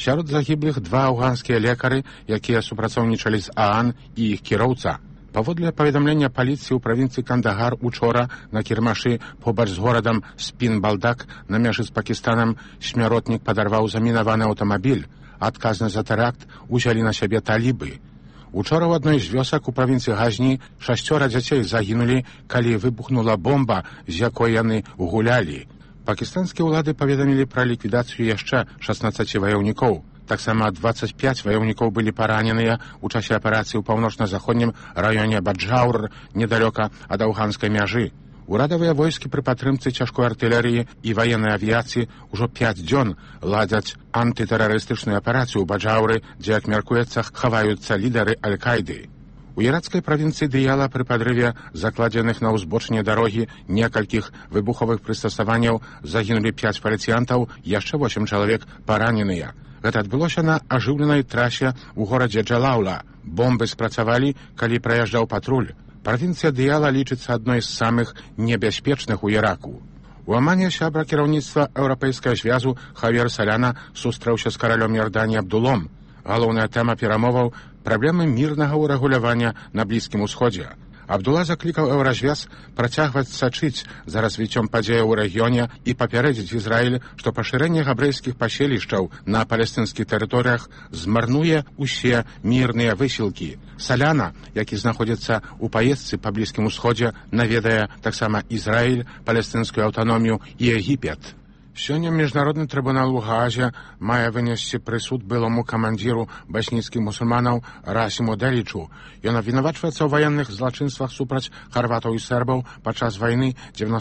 Сярод загіблых 2 афганскія лекары, якія супрацоўнічалі з ААН і іх кіроўца. Паводле паведамлення паліцыі ў правінцыі Кандагар учора на кірмашы побач з горадам Спін-Балдак на мяжы з Пакістанам смяротнік падарваў замінаваны аўтамабіль. Адказнасць за тэракт узялі на сябе талібы. Учора ў адной з вёсак у правінцыі Газні 6 дзяцей загінулі, калі выбухнула бомба, з якой яны гулялі. Пакістанскія ўлады паведамілі пра ліквідацыю яшчэ 16 ваяўнікоў. Таксама 25 ваяўнікоў былі параненыя ў часе аперацыі ў паўночна-заходнім раёне Баджаур, недалёка ад афганскай мяжы. Урадавыя войскі пры падтрымцы цяжкой артылерыі і ваеннай авіяцыі ўжо 5 дзён ладзяць антытэрарыстычную аперацыю ў Баджауры, дзе, як мяркуецца, хаваюцца лідары Аль-Кайды. У іракскай правінцыі Дыяла пры падрыве закладзеных на ўзбочыне дарогі некалькіх выбуховых прыстасаванняў загінулі 5 паліцыянтаў, яшчэ 8 чалавек параненыя. Гэта адбылося на ажыўленай трасе ў горадзе Джалаула. Бомбы спрацавалі, калі праязджаў патруль. Правінцыя Дыяла лічыцца адной з самых небяспечных у Іраку. У Амане сябра кіраўніцтва Еўрапейскага звязу Хавьер Саляна сустрэўся з каралём Іорданіі Абдулом. Галоўная тэма перамоваў – праблемы мірнага ўрэгулявання на Блізкім Усходзе. Абдула заклікаў Еўразвяз працягваць сачыць за развіццём падзеяў у рэгіёне і папярэдзіць Ізраіль, што пашырэнне габрэйскіх паселішчаў на палестынскіх тэрыторыях змарнуе ўсе мірныя высілкі. Саляна, які знаходзіцца ў паездцы па Блізкім Усходзе, наведае таксама Ізраіль, палестынскую аўтаномію і Егіпет. Сёння Міжнародны трыбунал у Гаазе мае вынесці прысуд былому камандзіру басніцкіх мусульманаў Расіму Дэлічу. Ён абвінавачваецца ў ваенных злачынствах супраць харватаў і сербаў падчас вайны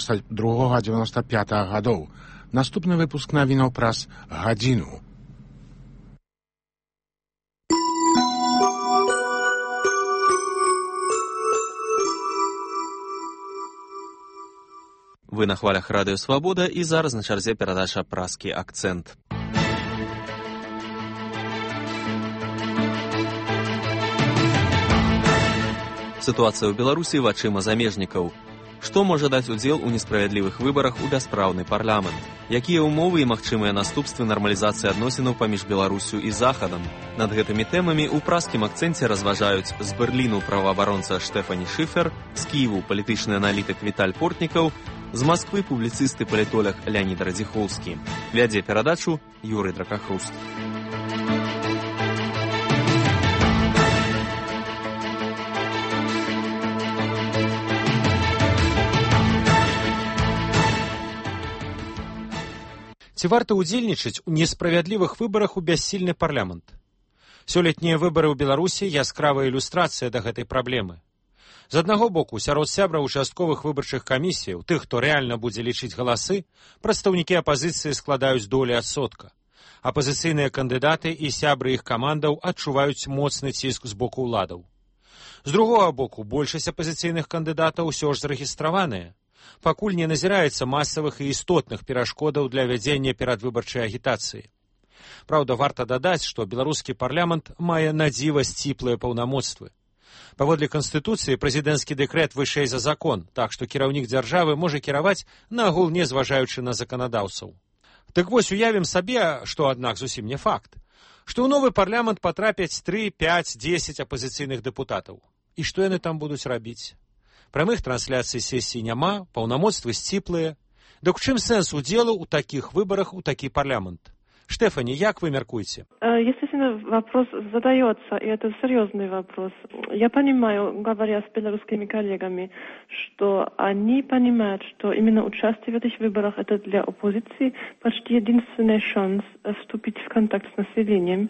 92-95 гадоў. Наступны выпуск навінаў праз гадзіну. Вы на хвалях Радыё Свабода, і зараз на чарзе перадача «Празкі акцэнт». Сітуацыя ў Беларусі вачыма замежнікаў. Што можа даць удзел у несправядлівых выбарах у бяспраўны парламент? Якія ўмовы і магчымыя наступствы нармалізацыі адносінаў паміж Беларусю і Захадам? Над гэтымі тэмамі ў празкім акцэнце разважаюць з Берліну праваабаронца Штэфані Шыфер, з Кіеву палітычны аналітык Віталь Портнікаў, з Масквы публіцыст і палітолог Леонід Радзіхоўскі. Вядзе перадачу Юрый Дракахруст. Ці варта ўдзельнічаць у несправядлівых выбарах у бяссільны парламент? Сёлетнія выбары ў Беларусі яскравая ілюстрацыя да гэтай праблемы. З аднаго боку, сярод сябраў участковых выбарчых камісіяў, тых, хто рэальна будзе лічыць галасы, прадстаўнікі апазіцыі складаюць долі адсотка. Апазіцыйныя кандыдаты і сябры іх камандаў адчуваюць моцны ціск з боку ўладаў. З другога боку, большасць апазіцыйных кандыдатаў усё ж зарэгістраваныя. Пакуль не назіраецца масавых і істотных перашкодаў для вядзення перадвыбарчай агітацыі. Праўда, варта дадаць, што беларускі парламент мае надзіва сціплыя паўнамоцтвы. Паводле Канстытуцыі прэзідэнцкі дэкрэт вышэй за закон, так што кіраўнік дзяржавы можа кіраваць нагул не зважаючы на заканадаўцаў. Так вось уявім сабе, што, аднак, зусім не факт, што ў новы парламент патрапяць 3, 5, 10 апазіцыйных дэпутатаў. І што яны там будуць рабіць? Прамых трансляцый сесій няма, паўнамоцтвы сціплыя. Дык у чым сэнс удзелу ў такіх выбарах у такі парламент? Штефани, як вы меркуете? Естественно, вопрос задается, и это серьезный вопрос. Я понимаю, говоря с белорусскими коллегами, что они понимают, что именно участие в этих выборах это для оппозиции почти единственный шанс вступить в контакт с населением.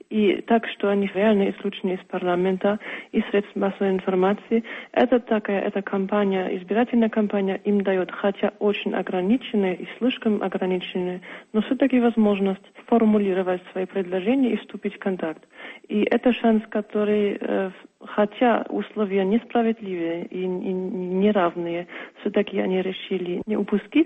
И так, что они реально исключены из парламента и средств массовой информации. Это такая, эта кампания, избирательная кампания им дает, хотя очень ограниченная и слишком ограниченная, но все-таки возможность формулировать свои предложения и вступить в контакт. И это шанс, который, хотя условия несправедливые и неравные, все-таки они решили не упустить,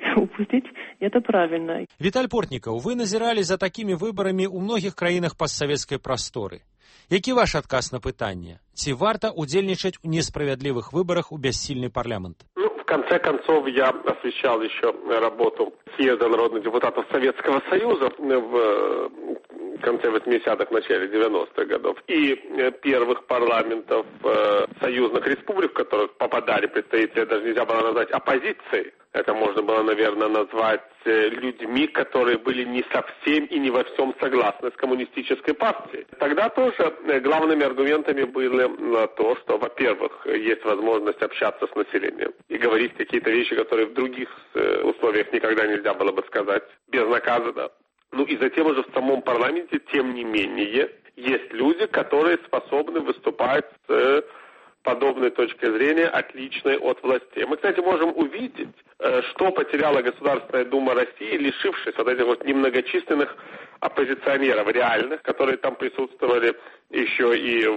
и это правильно. Віталь Портнікаў, вы назіралі за такими выборами у многих краінах постсоветской просторы. Які ваш адказ на пытанне? Ці варта удзельничать у несправедливых выборах у бессильный парламент? В конце концов, я освещал еще работу съезда народных депутатов Советского Союза в в конце 80-х, начале 90-х годов, и первых парламентов союзных республик, в которых попадали представители, даже нельзя было назвать оппозицией. Это можно было, наверное, назвать людьми, которые были не совсем и не во всем согласны с коммунистической партией. Тогда тоже главными аргументами было то, что, во-первых, есть возможность общаться с населением и говорить какие-то вещи, которые в других условиях никогда нельзя было бы сказать безнаказанно. Ну и затем уже в самом парламенте, тем не менее, есть люди, которые способны выступать с подобной точки зрения, отличной от властей. Мы, кстати, можем увидеть, что потеряла Государственная Дума России, лишившись вот этих вот немногочисленных оппозиционеров реальных, которые там присутствовали еще и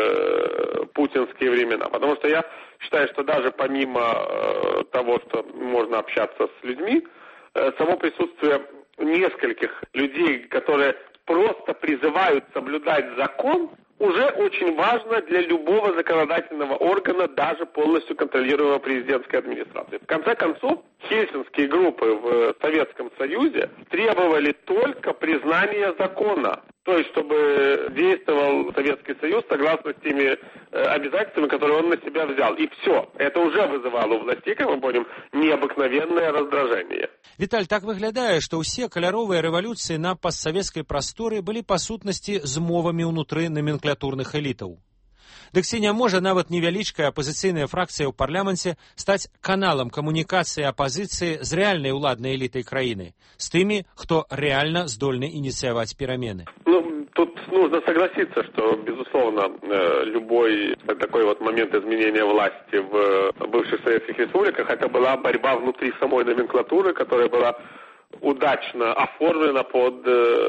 в путинские времена. Потому что я считаю, что даже помимо того, что можно общаться с людьми, само присутствие нескольких людей, которые просто призывают соблюдать закон, уже очень важно для любого законодательного органа, даже полностью контролируемого президентской администрацией. В конце концов, хельсинские группы в Советском Союзе требовали только признания закона. То есть, чтобы действовал Советский Союз согласно с теми обязательствами, которые он на себя взял. И все. Это уже вызывало у властей, как мы помним, необыкновенное раздражение. Віталь, так выглядае, што ўсе каляровыя рэвалюцыі на постсавецкай прасторы былі па сутнасці змовамі ўнутры номенклатурных элітаў. Дык ці не можа нават невялічкая апазіцыйная фракцыя ў парламенце стаць каналам камунікацыі апазіцыі з рэальнай уладнай элітай краіны, з тымі, хто рэальна здольны ініцыяваць перамены? Тут нужно согласиться, что, безусловно, любой такой вот момент изменения власти в бывших советских республиках, это была борьба внутри самой номенклатуры, которая была удачно оформлена под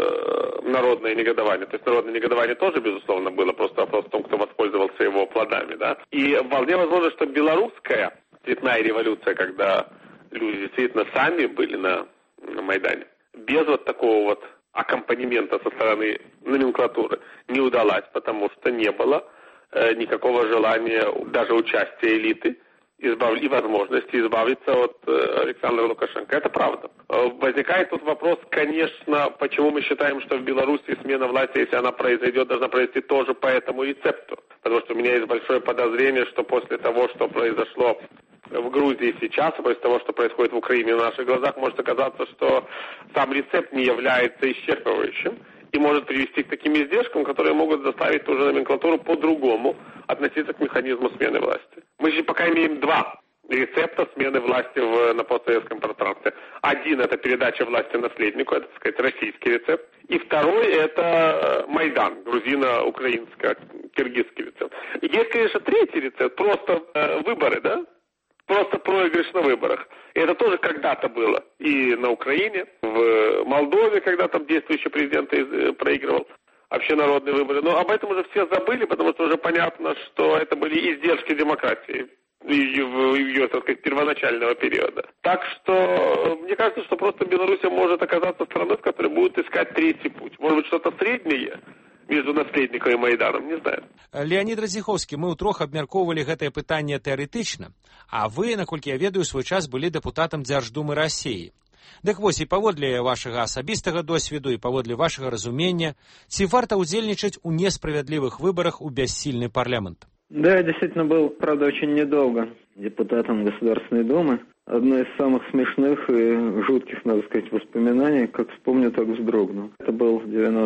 народное негодование. То есть народное негодование тоже, безусловно, было, просто вопрос в том, кто воспользовался его плодами, да. И вполне возможно, что белорусская цветная революция, когда люди действительно сами были на Майдане, без вот такого вот аккомпанемента со стороны номенклатуры не удалась, потому что не было никакого желания даже участия элиты и возможности избавиться от Александра Лукашенко. Это правда. Возникает тут вопрос, конечно, почему мы считаем, что в Беларуси смена власти, если она произойдет, должна произойти тоже по этому рецепту. Потому что у меня есть большое подозрение, что после того, что произошло в Грузии сейчас, и после того, что происходит в Украине на наших глазах, может оказаться, что сам рецепт не является исчерпывающим и может привести к таким издержкам, которые могут заставить ту же номенклатуру по-другому относиться к механизму смены власти. Мы же пока имеем два рецепта смены власти на постсоветском пространстве. Один – это передача власти наследнику, это, так сказать, российский рецепт. И второй – это Майдан, грузино-украинско-киргизский рецепт. И есть, конечно, третий рецепт, просто выборы, да? Просто проигрыш на выборах. И это тоже когда-то было. И на Украине, в Молдове, когда там действующий президент проигрывал общенародные выборы. Но об этом уже все забыли, потому что уже понятно, что это были издержки демократии ее, так сказать, первоначального периода. Так что, мне кажется, что просто Беларусь может оказаться страной, в которой будут искать третий путь. Может быть, что-то среднее между наследником и Майданом, не знаю. Леонид Радзіховскі, мы ўтрох абмяркоўвалі гэтае пытанне тэарэтычна, а вы, наколькі я ведаю, свой час былі дэпутатам Дзярждумы Расіі. Дык вось, і паводле вашага асабістага досведу, і паводле вашага разумення, ці варта ўдзельнічаць у несправядлівых выбарах у бяссильны парламент? Да, я действительно был, правда, очень недолго депутатом Государственной Думы. Одно из самых смешных и жутких, надо сказать, воспоминаний, как вспомню, так вздрогну. Это был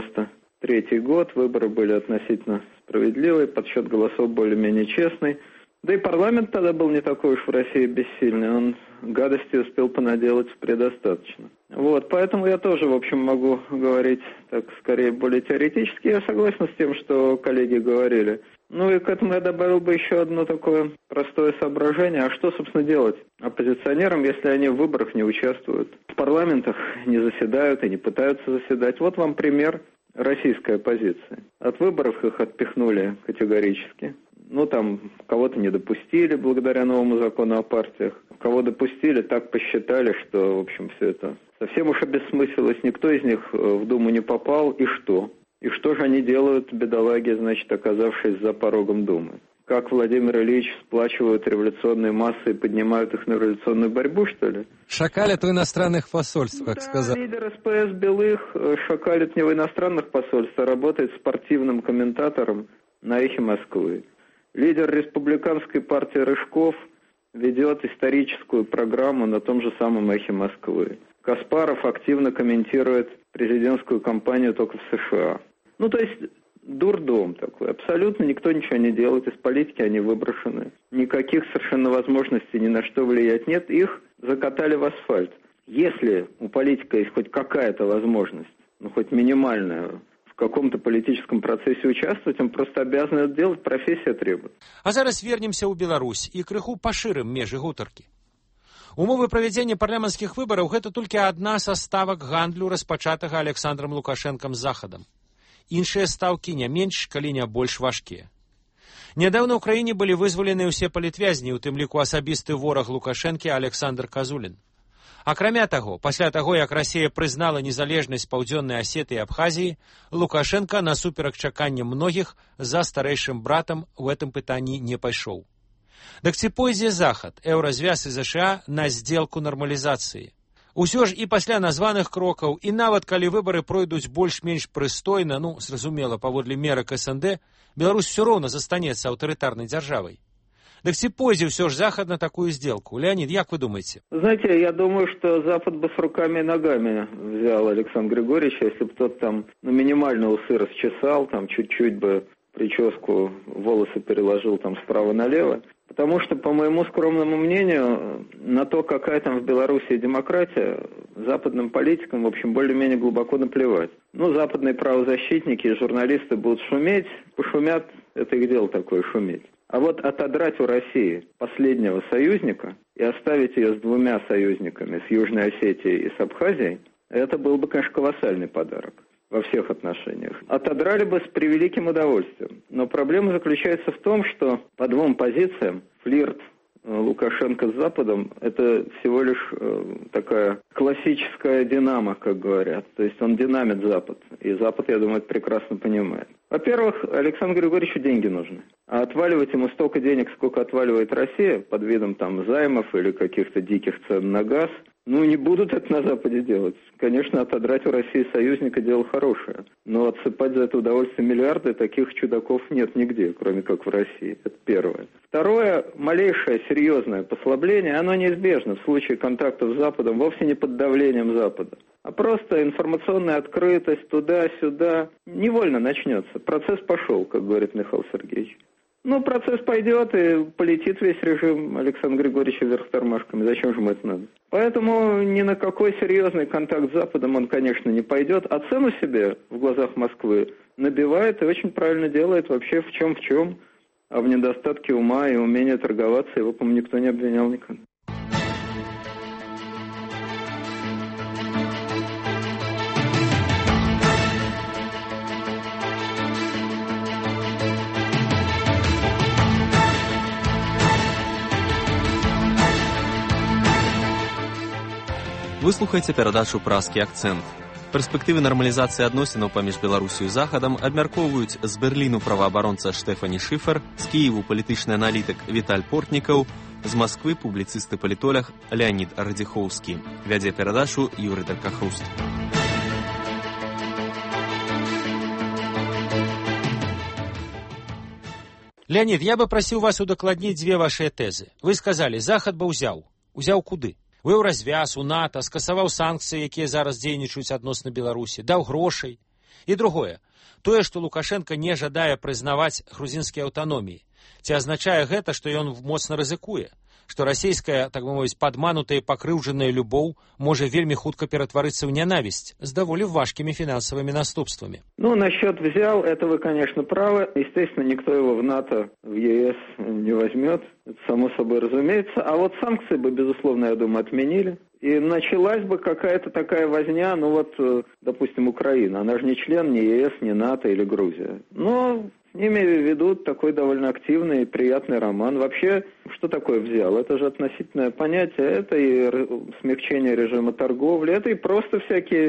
93-й год, выборы были относительно справедливые, подсчет голосов более-менее честный. Да и парламент тогда был не такой уж в России бессильный, он гадости успел понаделать предостаточно. Вот, поэтому я тоже, в общем, могу говорить так скорее более теоретически. Я согласен с тем, что коллеги говорили. Ну и к этому я добавил бы еще одно такое простое соображение. А что, собственно, делать оппозиционерам, если они в выборах не участвуют? В парламентах не заседают и не пытаются заседать. Вот вам пример российской оппозиции. От выборов их отпихнули категорически. Ну, там, кого-то не допустили благодаря новому закону о партиях. Кого допустили, так посчитали, что, в общем, все это совсем уж обессмыслилось. Никто из них в Думу не попал. И что? И что же они делают, бедолаги, значит, оказавшись за порогом Думы? как Владимир Ильич сплачивают революционные массы и поднимают их на революционную борьбу, что ли? Шакалят в иностранных посольствах, как да, сказал. Лидер СПС Белых шакалит не в иностранных посольствах, а работает спортивным комментатором на «Эхе Москвы». Лидер республиканской партии Рыжков ведет историческую программу на том же самом «Эхе Москвы». Каспаров активно комментирует президентскую кампанию только в США. Ну, то есть дурдом такой. Абсолютно никто ничего не делает. Из политики они выброшены. Никаких совершенно возможностей ни на что влиять нет. Их закатали в асфальт. Если у политика есть хоть какая-то возможность, ну, хоть минимальная, в каком-то политическом процессе участвовать, он просто обязан это делать, профессия требует. А зараз вернемся ў Беларусь і крыху пашырым межы гутаркі. Умовы правядзення парламенцкіх выбараў гэта толькі адна са ставак гандлю, распачатага Александром Лукашэнкам з захадам. Іншыя стаўкі не менш, калі не больш важкія. Нядаўна ў краіне былі вызвалены ўсе палітвязні, у тым ліку асабісты вораг Лукашэнкі Александр Казулін. Акрамя таго, пасля таго, як Расія прызнала незалежнасць Паўдзённай Асеты і Абхазіі, Лукашэнка, насуперак чаканням многіх, за старэйшым братам у гэтым пытанні не пайшоў. Дык ці пойдзе Захад, Еўразвяз і ЗША на здзелку нармалізацыі? Усё ж і пасля названых крокаў, і нават калі выбары пройдуць больш-менш прыстойна, ну, зразумела, паводле мерак СНД, Беларусь все роўна застанецца аўтарытарнай дзяржавай. Так ці пойдзе все ж Захад на такую сделку? Леонид, как вы думаете? Знаете, я думаю, что Запад бы с руками и ногами взял Александра Григорьевича, если бы тот там минимально усы расчесал, там чуть-чуть бы прическу, волосы переложил там справа налево. Потому что, по моему скромному мнению, на то, какая там в Беларуси демократия, западным политикам, в общем, более-менее глубоко наплевать. Ну, западные правозащитники и журналисты будут шуметь, пошумят, это их дело такое, шуметь. А вот отодрать у России последнего союзника и оставить ее с двумя союзниками, с Южной Осетией и с Абхазией, это был бы, конечно, колоссальный подарок во всех отношениях. Отодрали бы с превеликим удовольствием. Но проблема заключается в том, что по двум позициям флирт Лукашенко с Западом – это всего лишь такая классическая динамо, как говорят. То есть он динамит Запад. И Запад, я думаю, это прекрасно понимает. Во-первых, Александру Григорьевичу деньги нужны. А отваливать ему столько денег, сколько отваливает Россия, под видом там займов или каких-то диких цен на газ, ну, не будут это на Западе делать. Конечно, отодрать у России союзника дело хорошее. Но отсыпать за это удовольствие миллиарды, таких чудаков нет нигде, кроме как в России. Это первое. Второе, малейшее серьезное послабление, оно неизбежно в случае контактов с Западом, вовсе не под давлением Запада. А просто информационная открытость туда-сюда невольно начнется. Процесс пошел, как говорит Михаил Сергеевич. Ну, процесс пойдет, и полетит весь режим Александра Григорьевича вверх тормашками. Зачем же ему это надо? Поэтому ни на какой серьезный контакт с Западом он, конечно, не пойдет. А цену себе в глазах Москвы набивает и очень правильно делает. Вообще в чем. А в недостатке ума и умения торговаться его, по-моему, никто не обвинял никогда. Вы слухаеце перадачу «Празкі акцэнт». Перспектывы нармалізацыі адносінаў паміж Беларусю і Захадам абмяркоўваюць з Берліну праваабаронца Штэфані Шыфер, з Кіеву палітычны аналітык Віталь Портнікаў, з Масквы публіцыст і палітолог Леонид Радзіхоўскі. Вядзе перадачу Юрый Даркахруст. Леонид, я бы просил вас удакладніць дзве вашыя тэзы. Вы сказали, Захад бы ўзяў. Узяў куды? У Еўразвяз, у НАТО, скасаваў санкцыі, якія зараз дзейнічаюць адносна Беларусі, даў грошай. І другое, тое, што Лукашенко не жадае прызнаваць грузінскія аўтаноміі. Ці азначае гэта, што ён моцна рызыкуе? Што расійская, так бы мовіць, падманутая і пакрыўджаная любоў можа вельмі хутка ператварыцца ў нянавісць з даволі важкімі фінансавымі наступствамі? Ну, насчет взял, это вы, конечно, правы. Естественно, никто его в НАТО, в ЕС не возьмет. Это само собой разумеется. А вот санкции бы, безусловно, я думаю, отменили. И началась бы какая-то такая возня, ну вот, допустим, Украина. Она же не член ни ЕС, ни НАТО или Грузия. Но с ними ведут такой довольно активный и приятный роман. Вообще, что такое взял? Это же относительное понятие. Это и смягчение режима торговли, это и просто всякие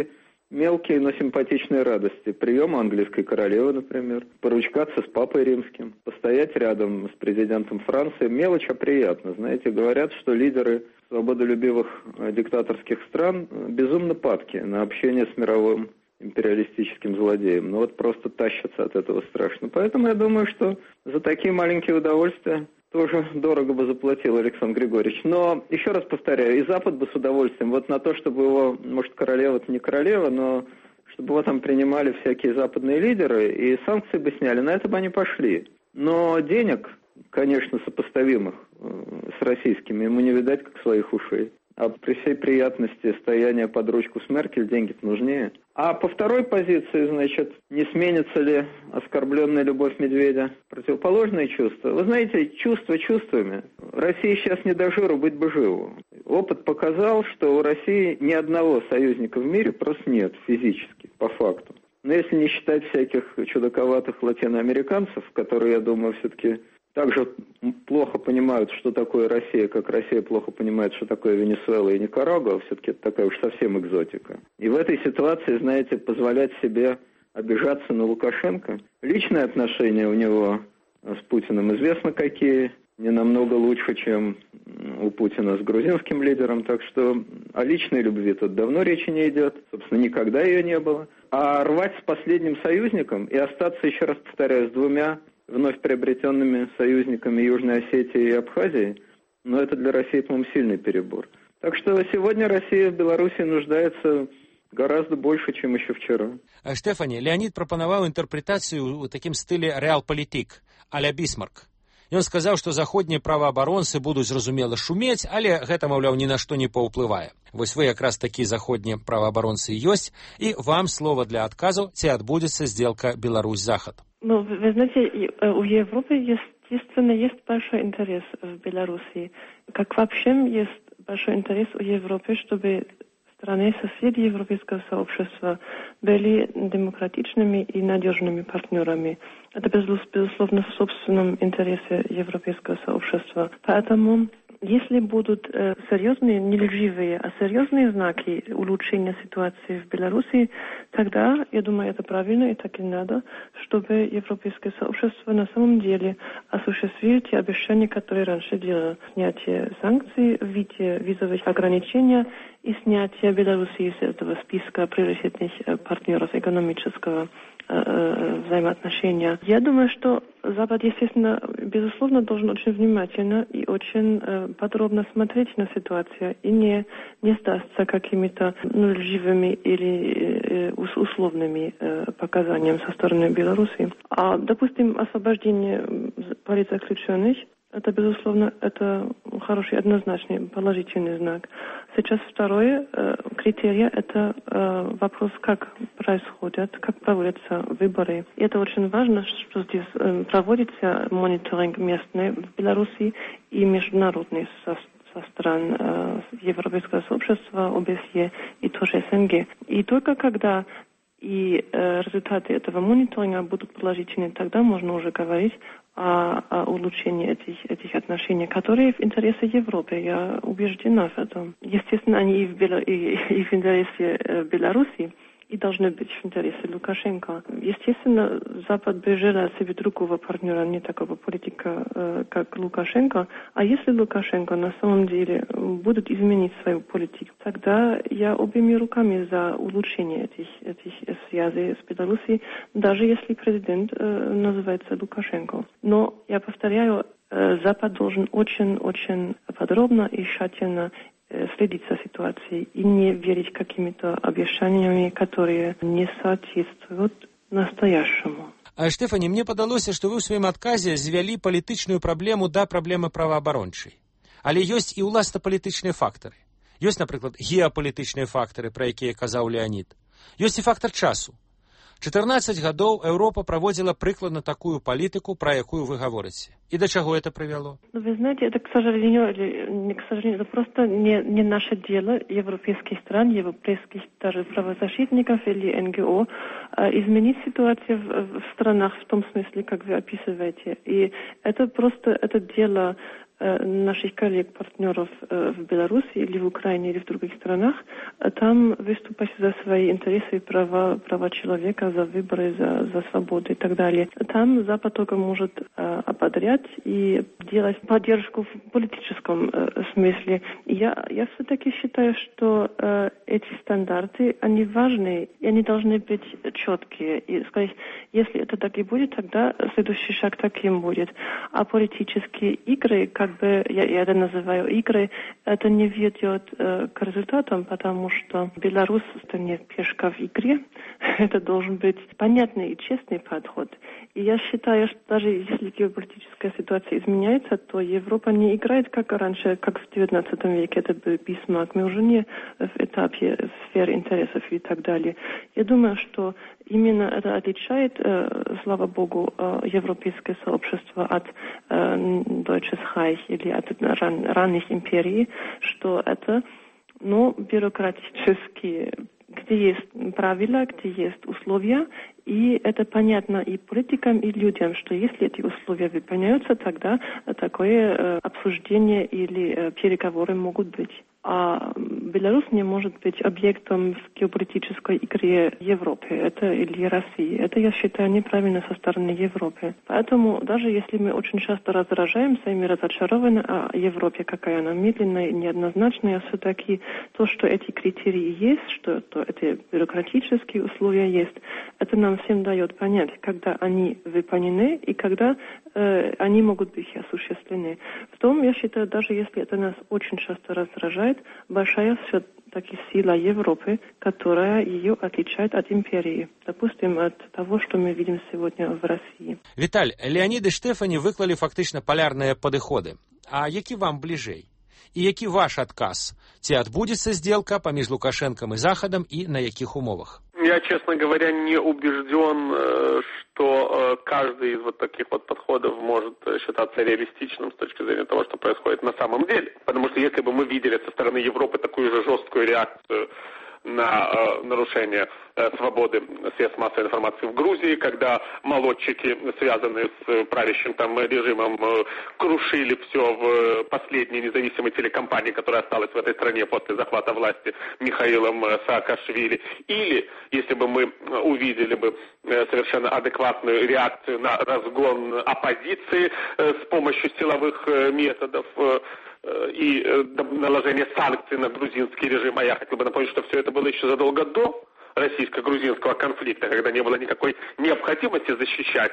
мелкие, но симпатичные радости. Прием английской королевы, например, поручкаться с папой римским, постоять рядом с президентом Франции. Мелочь, а приятно. Знаете, говорят, что лидеры свободолюбивых диктаторских стран безумно падки на общение с мировым империалистическим злодеем. Ну вот просто тащатся от этого страшно. Поэтому я думаю, что за такие маленькие удовольствия тоже дорого бы заплатил Александр Григорьевич. Но, еще раз повторяю, и Запад бы с удовольствием, вот на то, чтобы его, может, королева-то не королева, но чтобы его там принимали всякие западные лидеры, и санкции бы сняли, на это бы они пошли. Но денег, конечно, сопоставимых с российскими, ему не видать, как своих ушей. А при всей приятности стояния под ручку с Меркель деньги-то нужнее. А по второй позиции, значит, не сменится ли оскорбленная любовь медведя? Противоположные чувства. Вы знаете, чувства чувствами. России сейчас не до жиру, быть бы живу. Опыт показал, что у России ни одного союзника в мире просто нет физически, по факту. Но если не считать всяких чудаковатых латиноамериканцев, которые, я думаю, все-таки также плохо понимают, что такое Россия, как Россия плохо понимает, что такое Венесуэла и Никарагуа, все-таки это такая уж совсем экзотика. И в этой ситуации, знаете, позволять себе обижаться на Лукашенко. Личные отношения у него с Путиным известно какие, не намного лучше, чем у Путина с грузинским лидером, так что о личной любви тут давно речи не идет, собственно, никогда ее не было. А рвать с последним союзником и остаться, еще раз повторяю, с двумя вновь приобретенными союзниками Южной Осетии и Абхазии, но это для России, по-моему, сильный перебор. Так что сегодня Россия в Беларуси нуждается гораздо больше, чем еще вчера. Штефані, Леонид прапанаваў інтэрпрэтацыю ў такім стылі рэал-палітык, а-ля Бісмарк. Ён сказаў, што заходнія праваабаронцы будуць, зразумела, шумець, але гэта, маўляў, ні на што не паўплывае. Вось вы якраз такі заходнія праваабаронцы ёсць, і вам слова для адказу, ці адбудзецца сделка Беларусь-Захад. Ну, вы знаете, у Европы, естественно, есть большой интерес в Беларуси. Как вообще есть большой интерес у Европы, чтобы страны-соседи Европейского сообщества были демократичными и надежными партнерами. Это, безусловно, в собственном интересе Европейского сообщества. Поэтому, если будут серьезные, не лживые, а серьезные знаки улучшения ситуации в Беларуси, тогда, я думаю, это правильно и так и надо, чтобы Европейское сообщество на самом деле осуществило те обещания, которые раньше делало. Снятие санкций в виде визовых ограничений и снятие Беларуси из этого списка приоритетных партнеров экономического взаимоотношения. Я думаю, что Запад, естественно, безусловно, должен очень внимательно и очень подробно смотреть на ситуацию и не сдастся какими-то лживыми или условными показаниями со стороны Беларуси. А, допустим, освобождение политзаключенных, это, безусловно, это хороший, однозначный, положительный знак. Сейчас второй критерий – это вопрос, как происходят, как проводятся выборы. И это очень важно, что здесь проводится мониторинг местный в Беларуси и международный со стран Европейского сообщества, ОБСЕ и тоже СНГ. И только когда и результаты этого мониторинга будут положительны, тогда можно уже говорить о улучшении этих отношений, которые в интересе Европы. Я убеждена в этом. Естественно, они и в интересе Беларуси, и должны быть в интересе Лукашенко. Естественно, Запад бы желал себе другого партнера, не такого политика, как Лукашенко. А если Лукашенко на самом деле будет изменить свою политику, тогда я обеими руками за улучшение этих связей с Беларусью, даже если президент называется Лукашенко. Но, я повторяю, Запад должен очень-очень подробно и тщательно следить за ситуацией и не верить какими-то обещаниями, которые не соответствуют настоящему. А Штефані, мне падалося, што вы ў сваім адказе звялі палітычную праблему да праблемы праваабарончай. Але ёсць і ўласна палітычныя фактары. Ёсць, напрыклад, геапалітычныя фактары, пра якія казаў Леонид. Ёсць і фактар часу. 14 гадоў Европа проводила прикладно такую политику, про якую вы говорите. И до чего это привело? Вы знаете, это, к сожалению, это просто не наше дело, европейских стран, европейских даже правозащитников или НГО, изменить ситуацию в странах в том смысле, как вы описываете. И это просто это дело наших коллег, партнеров в Беларуси или в Украине или в других странах, там выступать за свои интересы, права человека, за выборы, за свободу и так далее. Там Запад только может ободрять и делать поддержку в политическом смысле. Я все-таки считаю, что эти стандарты, они важны, и они должны быть четкие. И сказать, если это так и будет, тогда следующий шаг таким будет. А политические игры, как бы я это называю игры, это не ведет к результатам, потому что Беларусь это не пешка в игре. Это должен быть понятный и честный подход. И я считаю, что даже если геополитическая ситуация изменяется, то Европа не играет как раньше, как в XIX веке. Это был Бисмарк. Мы уже не в этапе сферы интересов и так далее. Я думаю, что именно это отличает, слава богу, европейское сообщество от Deutsches Reich или от ранних империй, что это бюрократические, где есть правила, где есть условия, и это понятно и политикам, и людям, что если эти условия выполняются, тогда такое обсуждение или переговоры могут быть. А Беларусь не может быть объектом в геополитической игре Европы или России. Это, я считаю, неправильно со стороны Европы. Поэтому даже если мы очень часто раздражаемся и мы разочарованы о Европе, какая она медленная и неоднозначная, все-таки то, что эти критерии есть, что эти бюрократические условия есть, это нам всем дает понять, когда они выполнены и когда они могут быть осуществлены. В том, я считаю, даже если это нас очень часто раздражает, большая все-таки сила Европы, которая ее отличает от империи. Допустим, от того, что мы видим сегодня в России. Віталь, Леонід і Штефані виклали фактично полярні підходи. А які вам ближей? І який ваш отказ? Ці відбудеться сделка поміж Лукашенком і Заходом і на яких умовах? Я, честно говоря, не убежден, что каждый из вот таких вот подходов может считаться реалистичным с точки зрения того, что происходит на самом деле. Потому что если бы мы видели со стороны Европы такую же жесткую реакцию на нарушение свободы средств массовой информации в Грузии, когда молодчики, связанные с правящим там режимом, крушили все в последней независимой телекомпании, которая осталась в этой стране после захвата власти Михаилом Саакашвили. Или, если бы мы увидели бы совершенно адекватную реакцию на разгон оппозиции с помощью силовых методов, и наложение санкций на грузинский режим. А я хотел бы напомнить, что все это было еще задолго до российско-грузинского конфликта, когда не было никакой необходимости защищать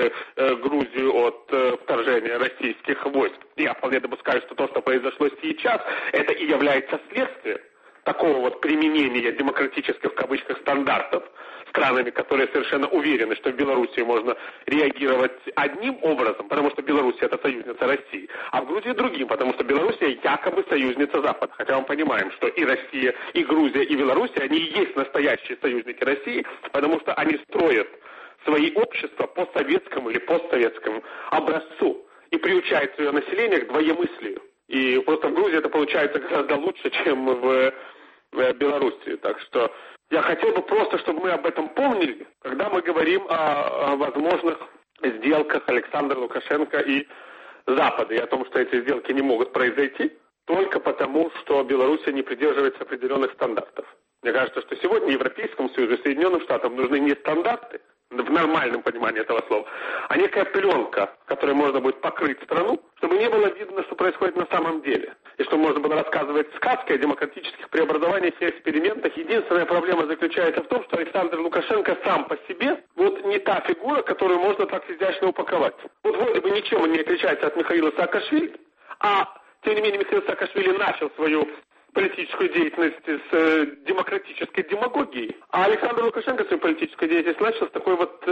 Грузию от вторжения российских войск. Я вполне допускаю, что то, что произошло сейчас, это и является следствием такого вот применения демократических в кавычках стандартов странами, которые совершенно уверены, что в Белоруссии можно реагировать одним образом, потому что Белоруссия это союзница России, а в Грузии другим, потому что Белоруссия якобы союзница Запада. Хотя мы понимаем, что и Россия, и Грузия, и Белоруссия, они и есть настоящие союзники России, потому что они строят свои общества по советскому или постсоветскому образцу и приучают свое население к двоемыслию. И просто в Грузии это получается гораздо лучше, чем в Белоруссии. Так что я хотел бы просто, чтобы мы об этом помнили, когда мы говорим о возможных сделках Александра Лукашенко и Запада, и о том, что эти сделки не могут произойти только потому, что Белоруссия не придерживается определенных стандартов. Мне кажется, что сегодня Европейскому Союзу и Соединенным Штатам нужны не стандарты, в нормальном понимании этого слова, а некая пленка, которой можно будет покрыть страну, чтобы не было видно, что происходит на самом деле. И чтобы можно было рассказывать сказки о демократических преобразованиях и экспериментах. Единственная проблема заключается в том, что Александр Лукашенко сам по себе вот не та фигура, которую можно так изящно упаковать. Вот вроде бы ничем он не отличается от Михаила Саакашвили, а тем не менее Михаил Саакашвили начал свою политическую деятельность с демократической демагогией, а Александр Лукашенко свою политическую деятельность начал с такой вот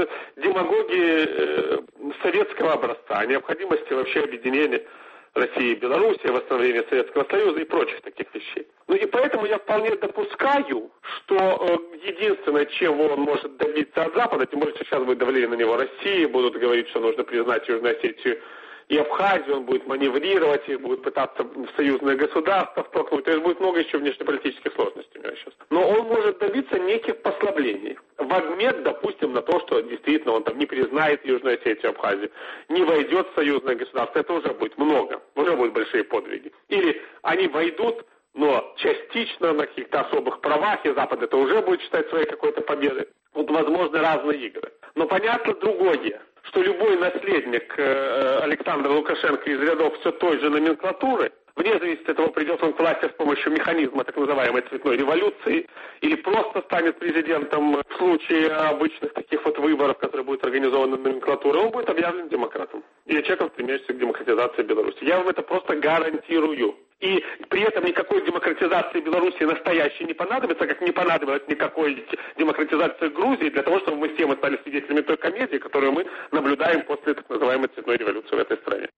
демагогии советского образца, о необходимости вообще объединения России и Белоруссии, восстановления Советского Союза и прочих таких вещей. Ну и поэтому я вполне допускаю, что единственное, чего он может добиться от Запада, тем более сейчас будет давление на него России, будут говорить, что нужно признать Южную Осетию и Абхазию, он будет маневрировать, и будет пытаться в союзное государство втолкнуть. То есть будет много еще внешнеполитических сложностей у него сейчас. Но он может добиться неких послаблений. В обмен, допустим, на то, что действительно он там не признает Южную Осетию, Абхазию, не войдет в союзное государство. Это уже будет много, уже будут большие подвиги. Или они войдут, но частично на каких-то особых правах, и Запад это уже будет считать своей какой-то победой. Вот возможны разные игры. Но понятно другое, что любой наследник Александра Лукашенко из рядов все той же номенклатуры, вне зависимости от того, придет он к власти с помощью механизма так называемой цветной революции, или просто станет президентом в случае обычных таких вот выборов, которые будут организованы номенклатурой, он будет объявлен демократом. Или человеком, стремящимся к демократизации Беларуси. Я вам это просто гарантирую. И при этом никакой демократизации Беларуси настоящей не понадобится, как не понадобилось никакой демократизации Грузии, для того, чтобы мы все стали свидетелями той комедии, которую мы наблюдаем после так называемой цветной революции в этой стране.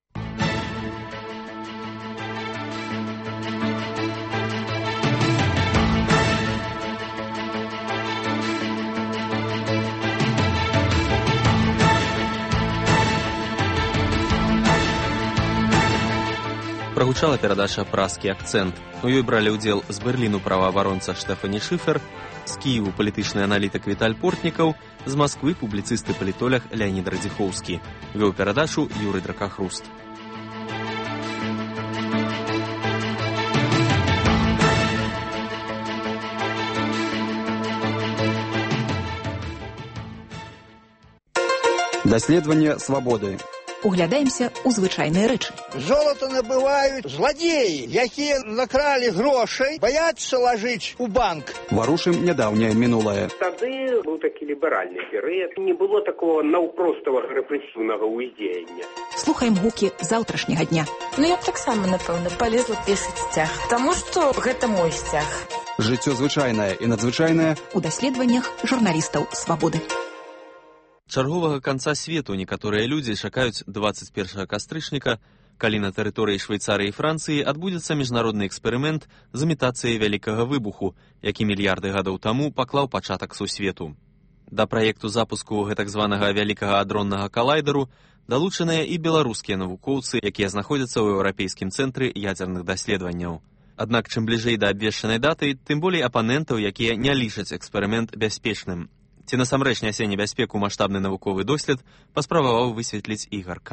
Прагучала перадача «Празкі акцэнт». У ёй бралі ўдзел з Берліну праваабаронца Штэфані Шыфер, з Кіеву палітычны аналітык Віталь Портнікаў, з Масквы публіцыст і палітолог Леонід Радзіхоўскі. Вёў перадачу Юрый Дракахруст. Даследаванне свабоды. Углядаемся ў звычайныя рэчы. Золото набываюць зладзеі, якія накралі грошай, баяцца лажыць у банк. Варушым нядаўняе мінулае. Тады быў такі ліберальны перыяд. Не было такого наўпроставага рэпрэсіўнага ўздзеяння. Слухаем гукі заўтрашняга дня. Я б таксама, напэўна, палезла песаць сцяг, таму што гэта мой сцяг. Жыццё звычайнае і надзвычайнае у даследаваннях журналістаў свабоды. Чарговага канца свету некаторыя людзі чакаюць 21 кастрычніка, калі на тэрыторыі Швейцарыі і Францыі адбудзецца міжнародны эксперымент з імітацыяй вялікага выбуху, які мільярды гадоў таму паклаў пачатак сусвету. Да праекту запуску гэтак званага вялікага адроннага калайдеру далучаныя і беларускія навукоўцы, якія знаходзяцца ў еўрапейскім цэнтры ядзерных даследаванняў. Аднак, чым бліжэй да абвешчанай даты, тым болей апанентаў, якія не лічаць эксперымент бяспечным. Ці насамрэч нясе небяспеку маштабны навуковы дослед, паспрабаваў высветліць Ігар